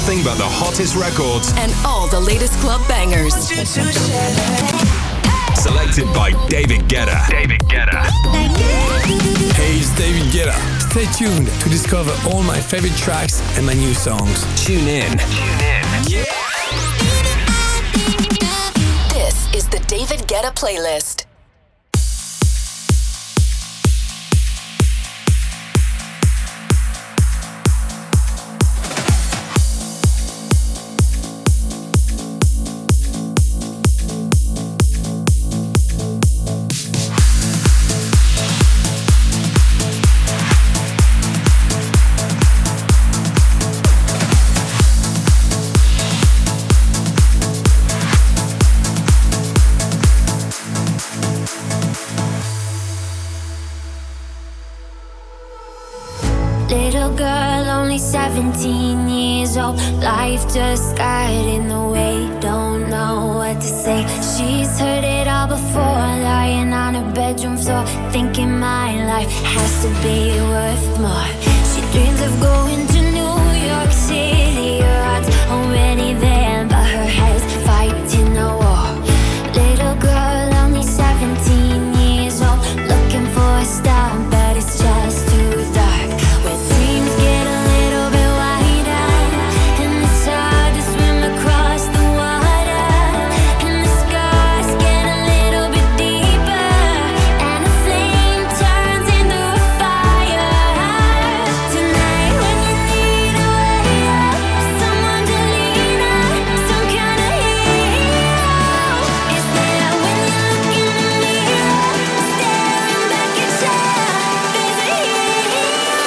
nothing but the hottest records and all the latest club bangers. Selected by David Guetta. David Guetta. Hey, it's David Guetta. Stay tuned to discover all my favorite tracks and my new songs. Tune in. Yeah. This is the David Guetta playlist. Little girl, only 17 years old. Life just got in the way. Don't know what to say. She's heard it all before, lying on her bedroom floor, thinking my life has to be worth more. She dreams of going to New York City. Her heart's already there, but her head's fighting a war. Little girl, only 17 years old, looking for a star, but it's just too dark. Where dreams get a little bit wider, and it's hard to swim across the water, and the scars get a little bit deeper, and the flame turns into a fire. Tonight when you need a way out, someone to lean on, some kind of hero. It's there when you look in the mirror, staring back at yourself. There's a hero.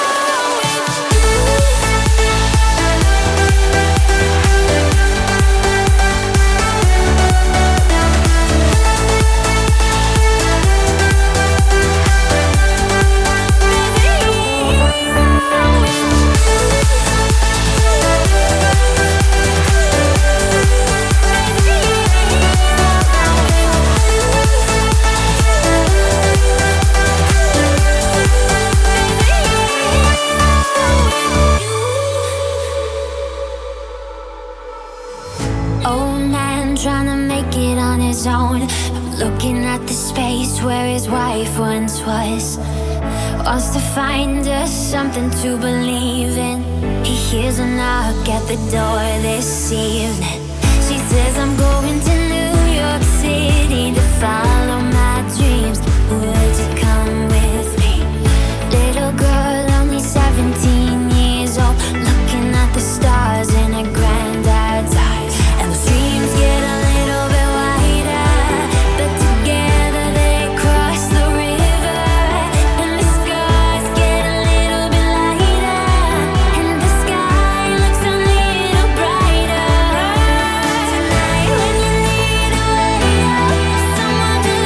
Old man trying to make it on his own, looking at the space where his wife once was. Wants to find us something to believe in. He hears a knock at the door this evening. She says, I'm going to New York City to follow my dreams. Would you come with me? Little girl, only 17 years old, looking at the stars in her granddad's eyes. And the streams get a little bit wider, but together they cross the river. And the scars get a little bit lighter, and the sky looks a little brighter. Tonight when you need a way out, someone to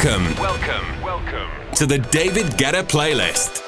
Welcome to the David Guetta playlist.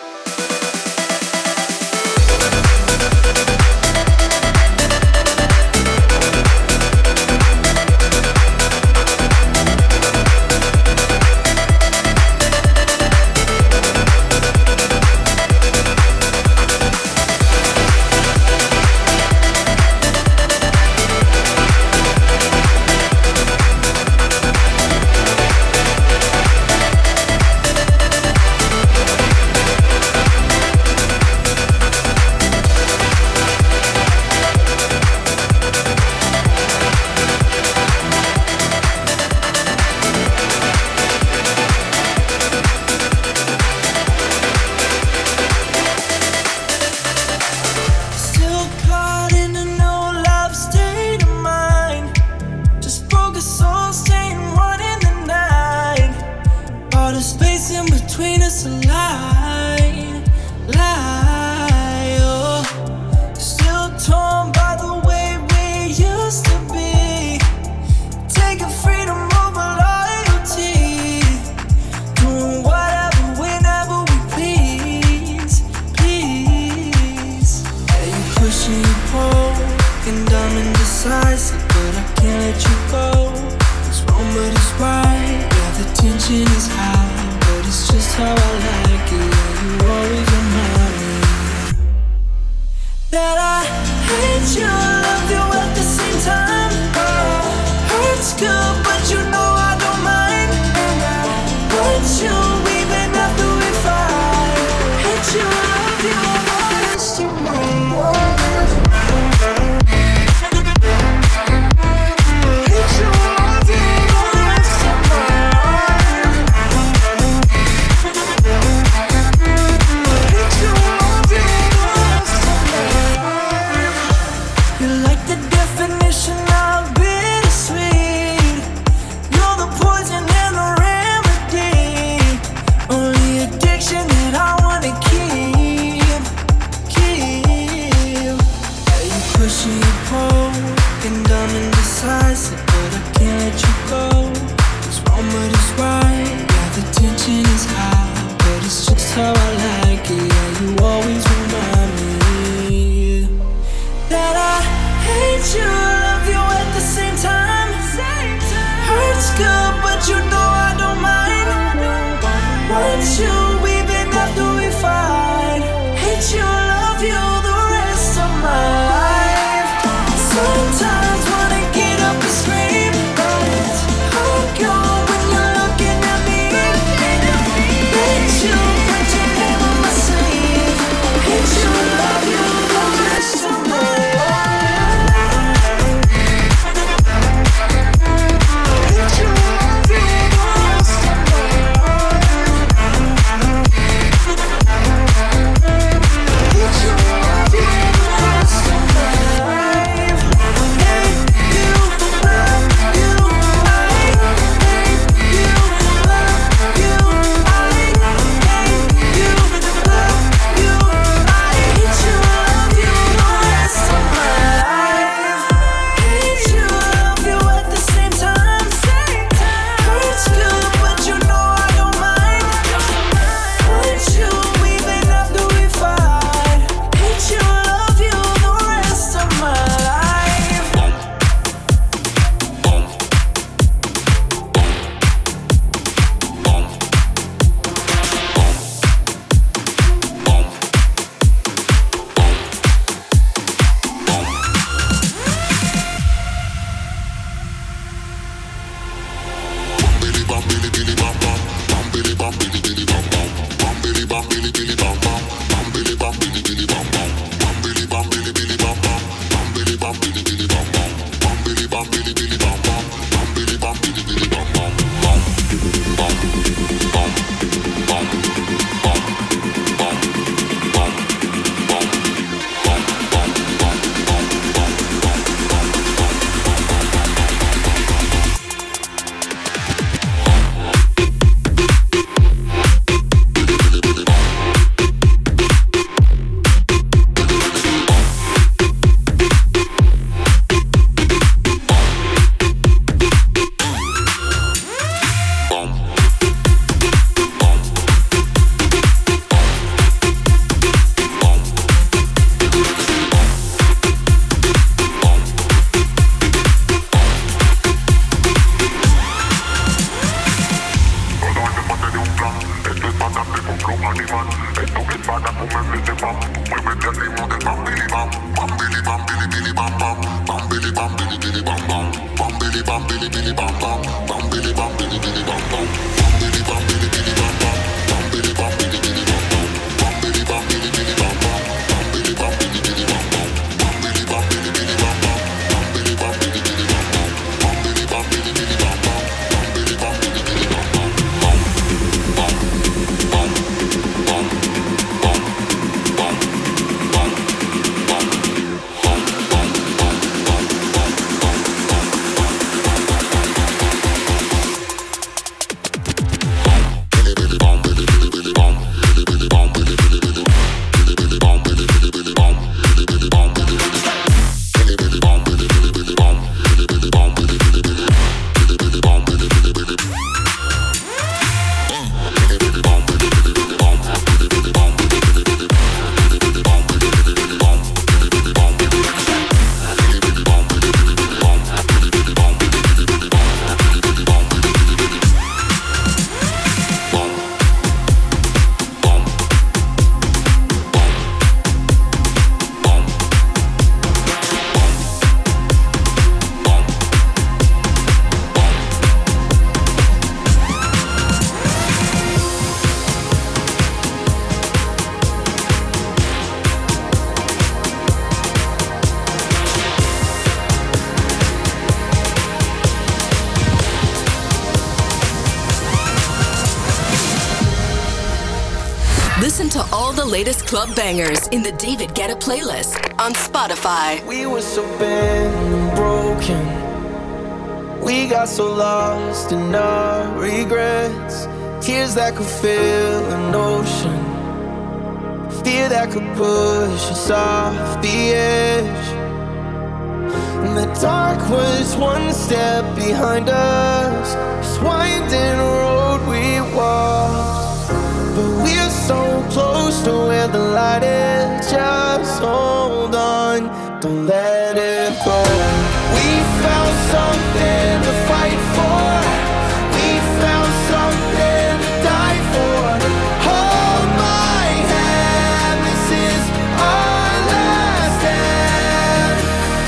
the latest club bangers in the David Guetta playlist on Spotify. We were so bent and broken. We got so lost in our regrets. Tears that could fill an ocean. Fear that could push us off the edge. And the dark was one step behind us. This winding road we walked. But we're so close to where the light is. Just hold on, don't let it go. We found something to fight for. We found something to die for. Hold my hand, this is our last stand.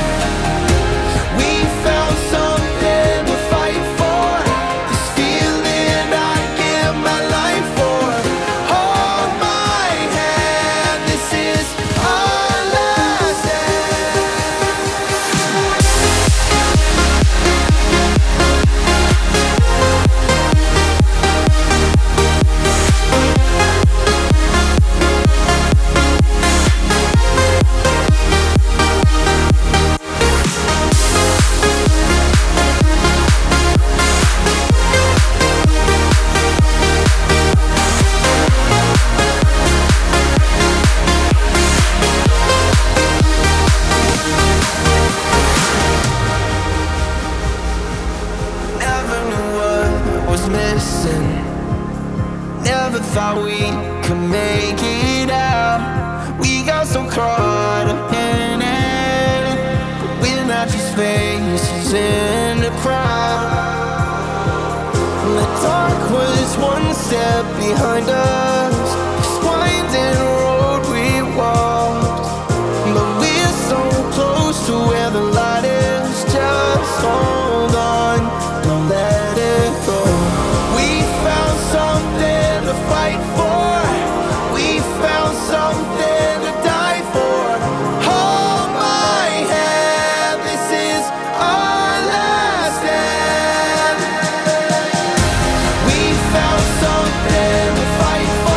We found something to fight for. This feeling I give my life for. Hold my hand, this is our last stand. Never knew what was missing. Never thought we could make it out. We got so caught up in it. But we're not just faces in the crowd. And the dark was one step behind us. This winding road we walked. But we're so close to where the light is. Just hold on, don't let it go. We found something to fight for. We found something to die for. Hold my hand, this is our last stand. We found something to fight for.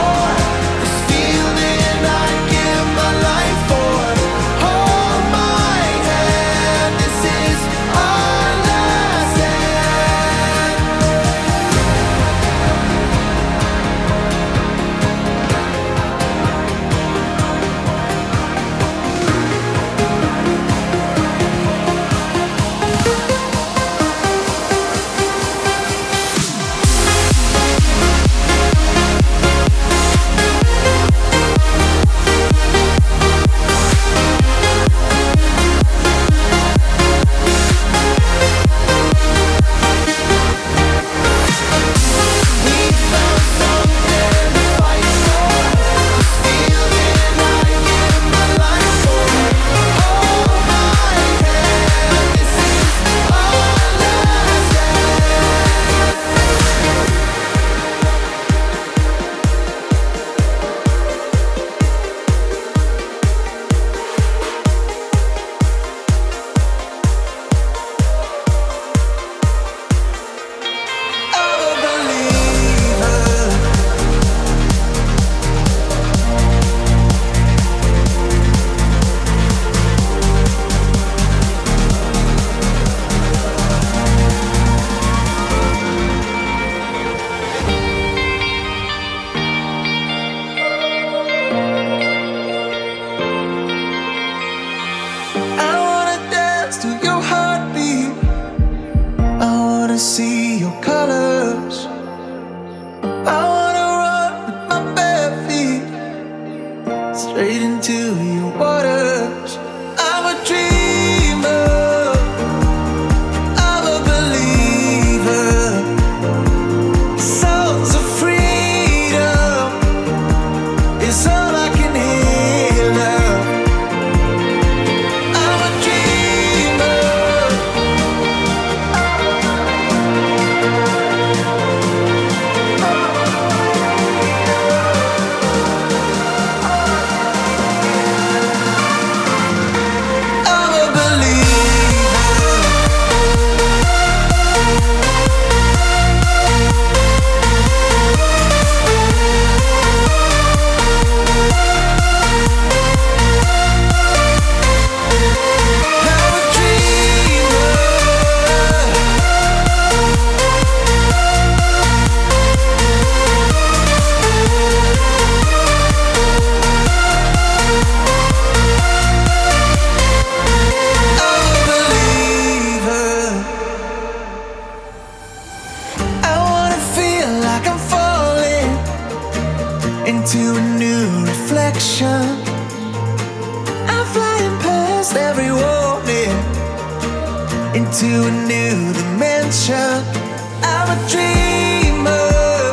to a new dimension. I'm a dreamer,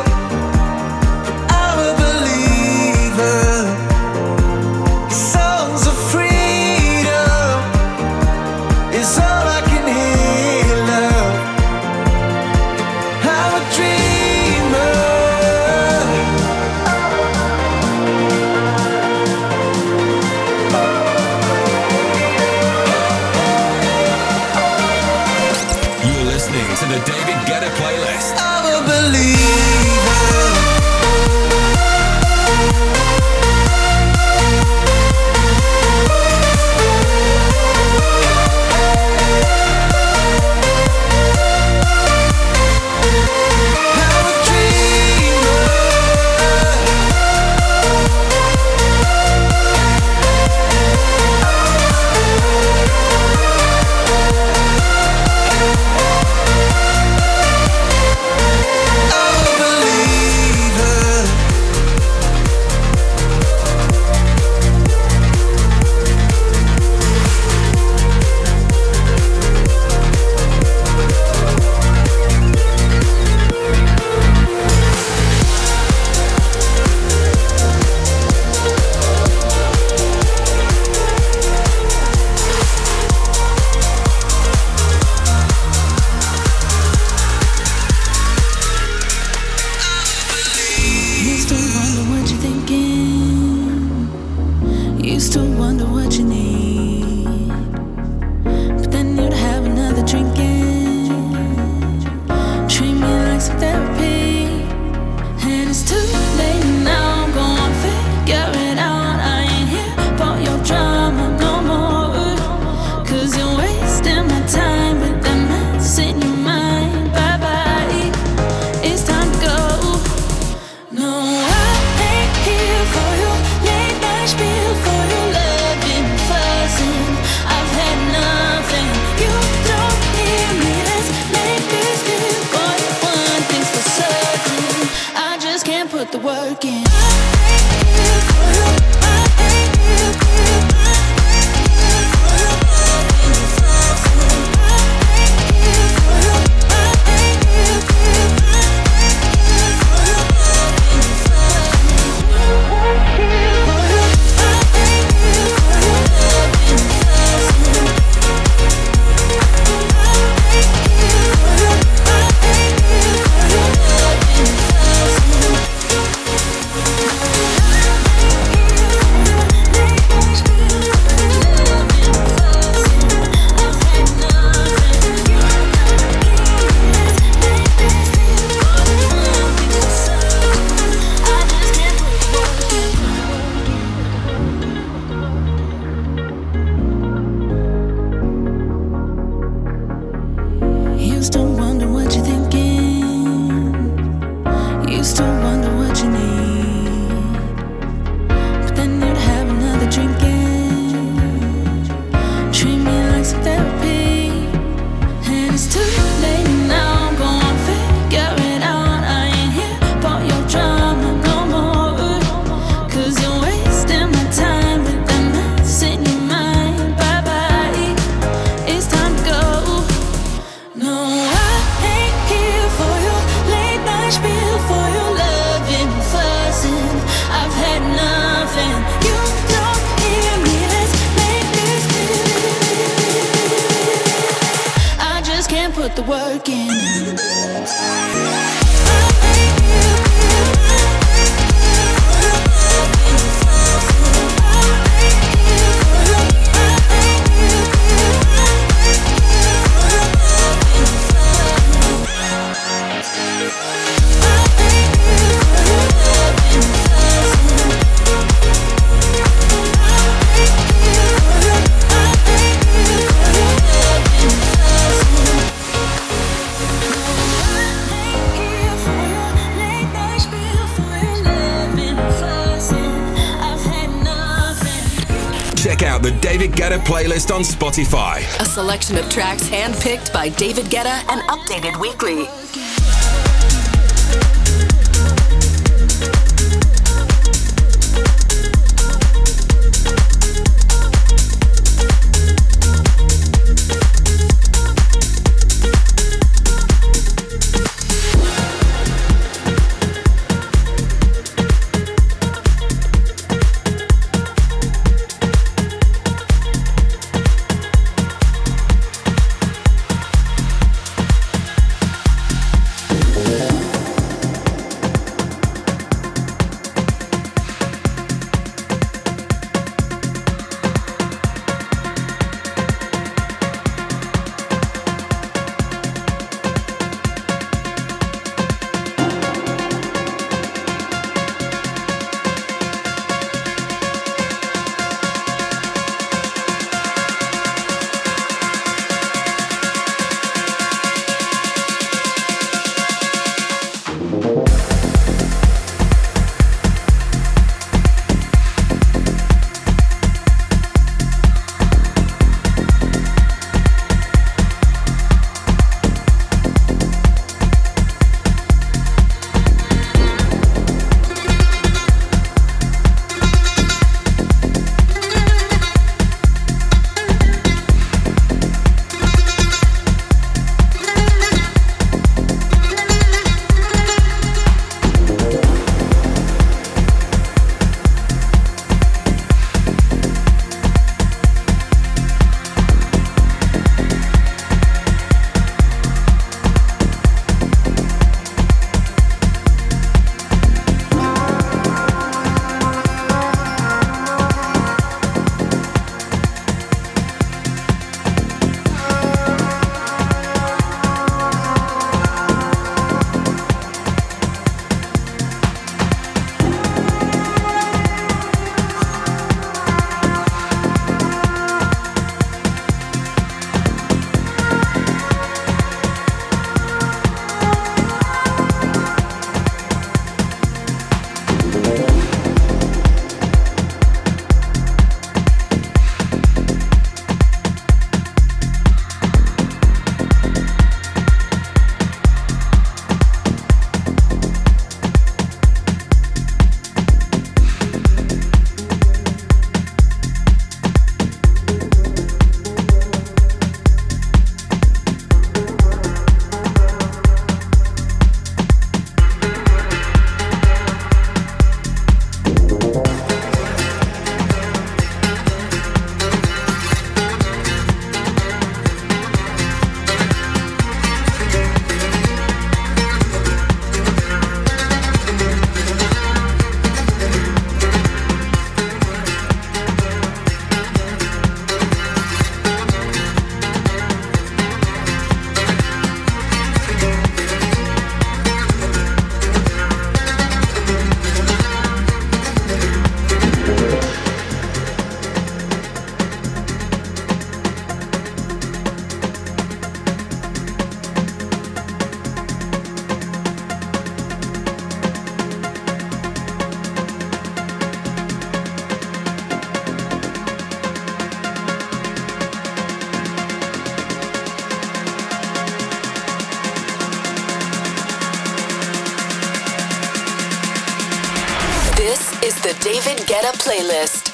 I'm a believer. Songs of freedom is all I can hear, love. I'm a dreamer. You're listening to the David Guetta playlist. I'm a believer. Check out the David Guetta playlist on Spotify. A selection of tracks handpicked by David Guetta and updated weekly. The David Guetta Playlist.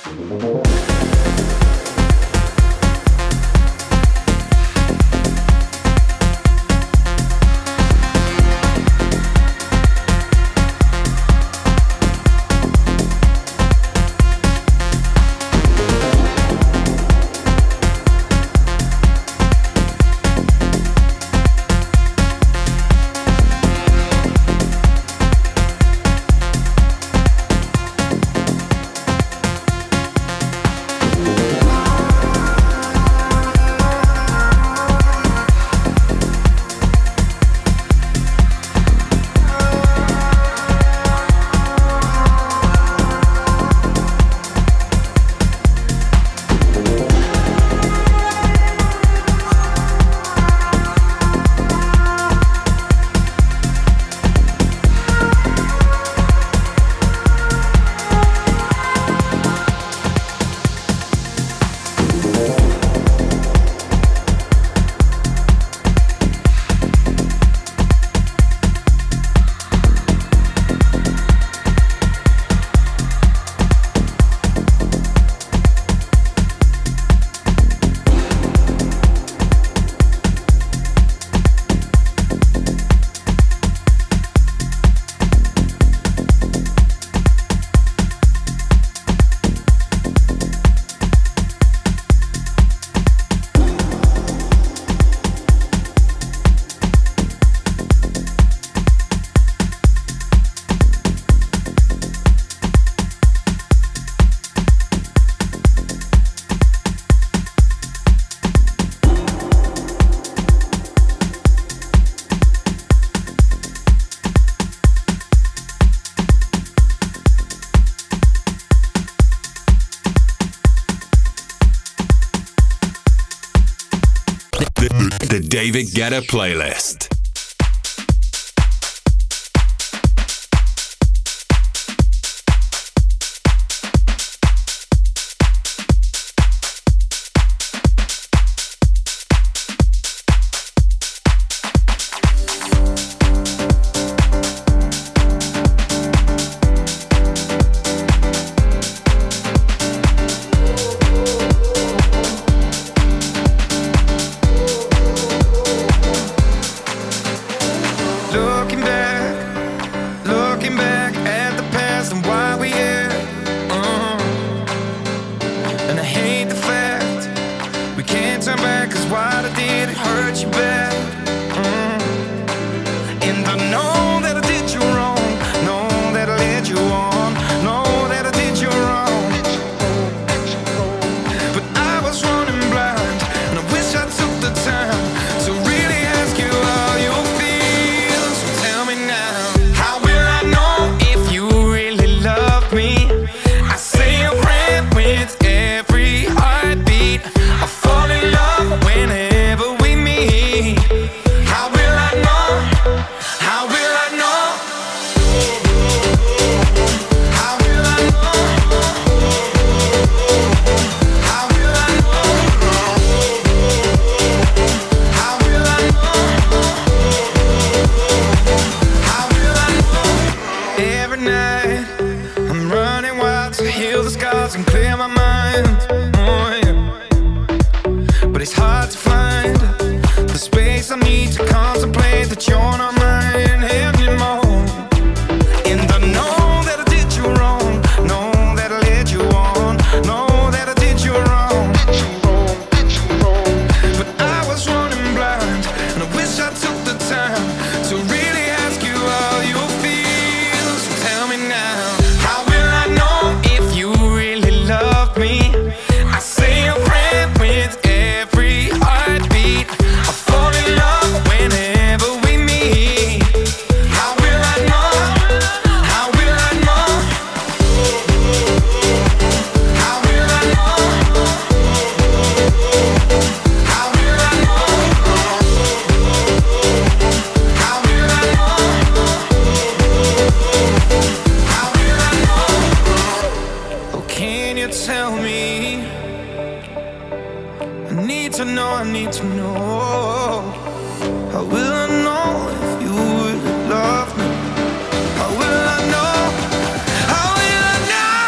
The David Guetta Playlist. How will I know? How will I know?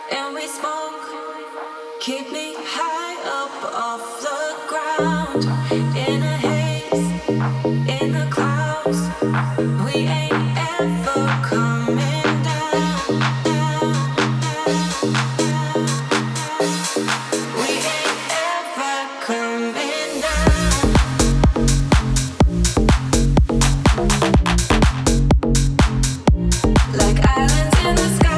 and we smoke. Keep me high up off the ground. In a haze, in the clouds. We ain't ever coming down. We ain't ever coming down. Like islands in the sky.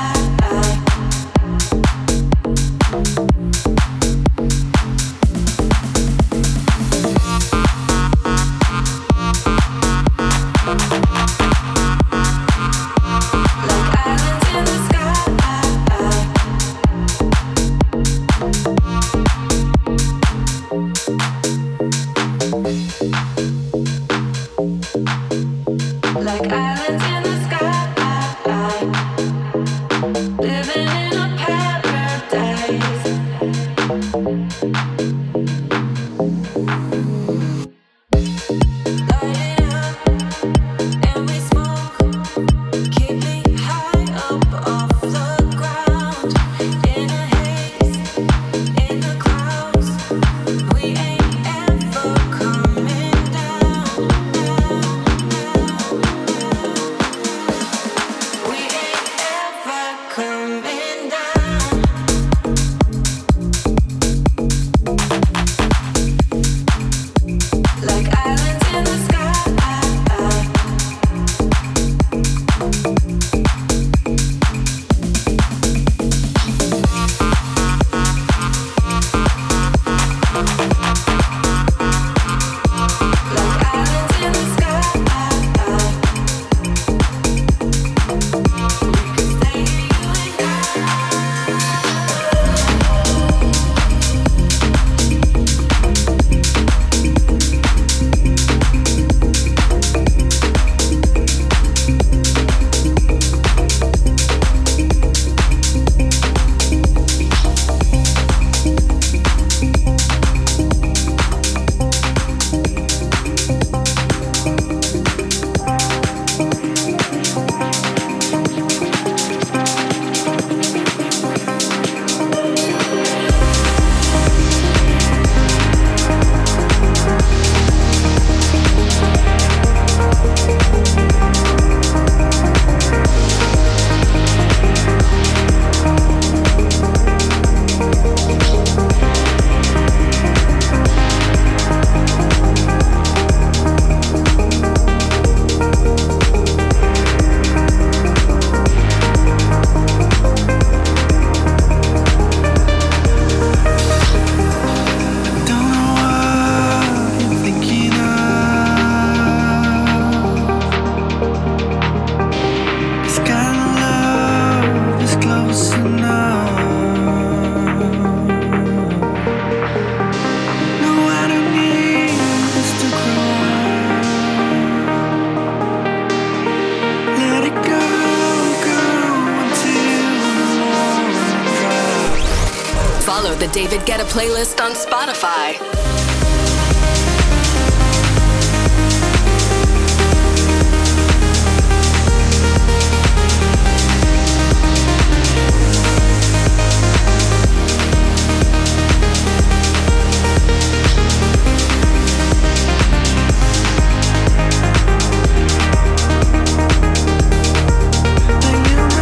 Like islands in the sky, living in a paradise. Light it up and we smoke. Keep me high up off the ground. In a haze, in the clouds. We ain't ever coming down. We ain't ever coming down. Like islands in the sky. Like islands in the sky. We could stay here, you and I. Don't know what you're thinking of. 'Cause kind of love is close enough. No, I don't need this to grow up. Let it go, go until the morning drops. Follow the David Guetta playlist on Spotify. Then you know.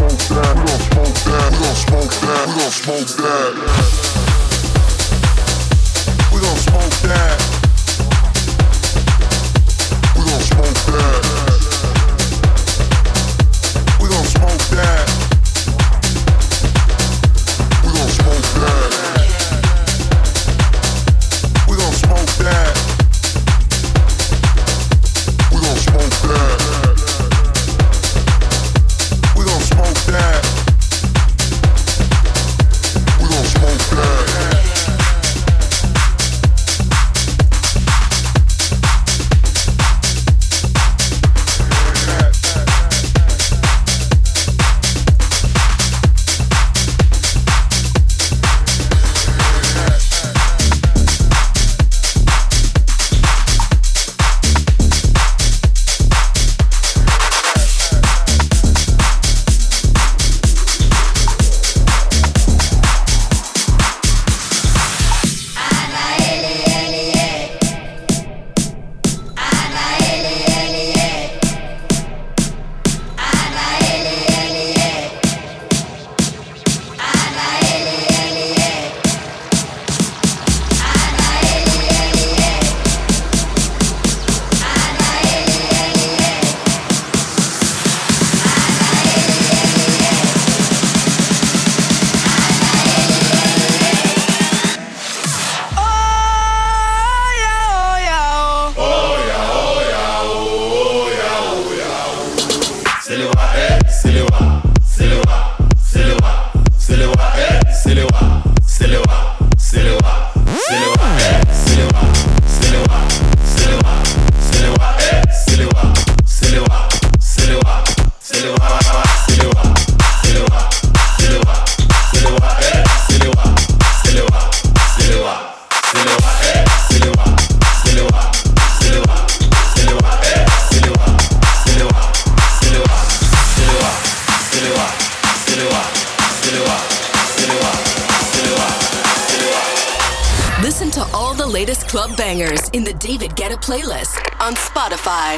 smoke that. Listen to all the latest club bangers in the David Guetta playlist on Spotify.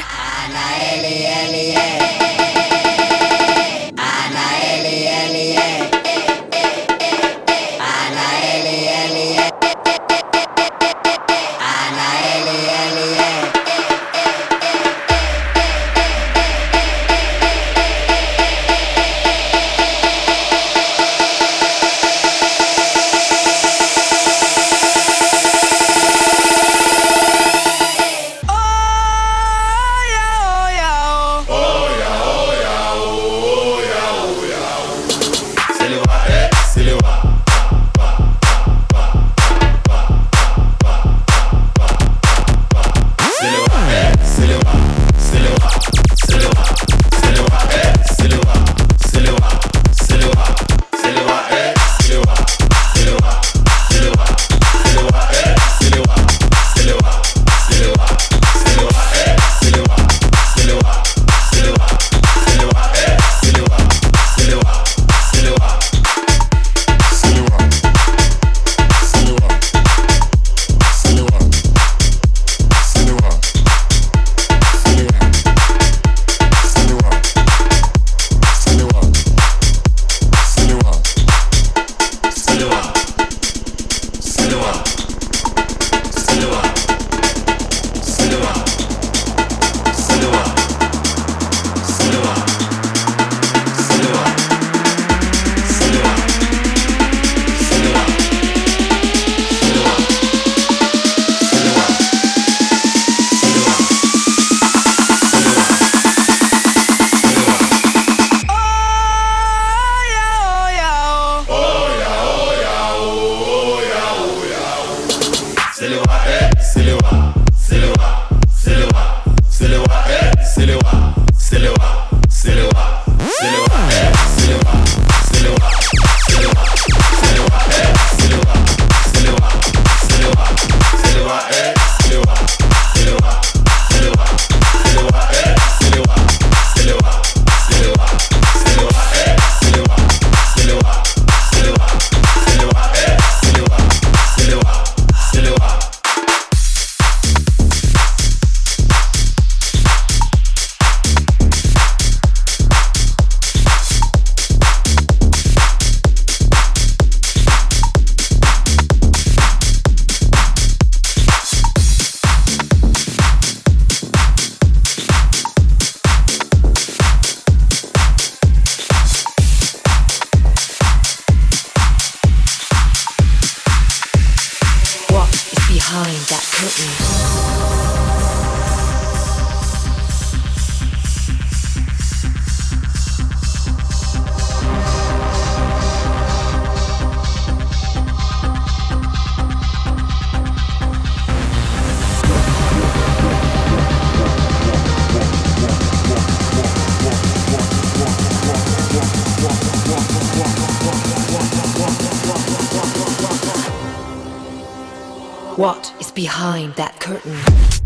What is behind that curtain?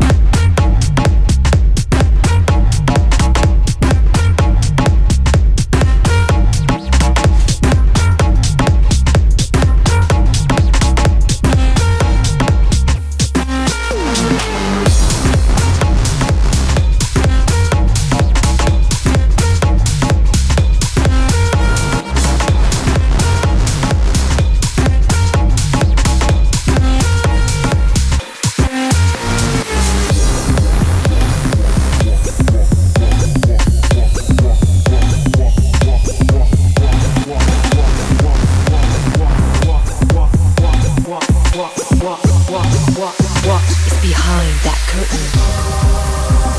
What is behind that curtain?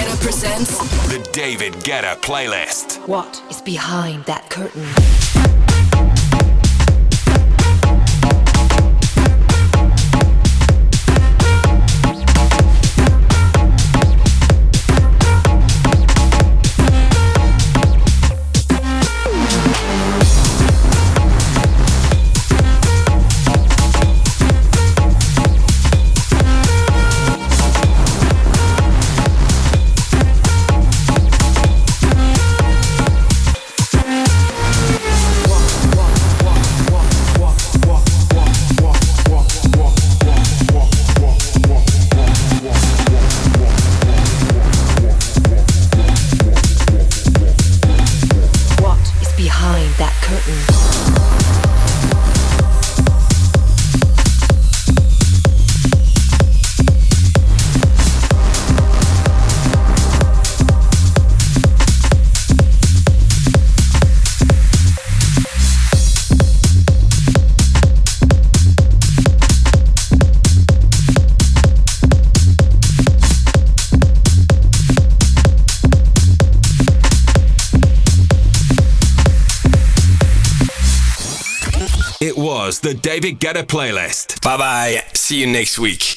The David Guetta playlist. What is behind that curtain? curtain. It was the David Guetta playlist. Bye bye. See you next week.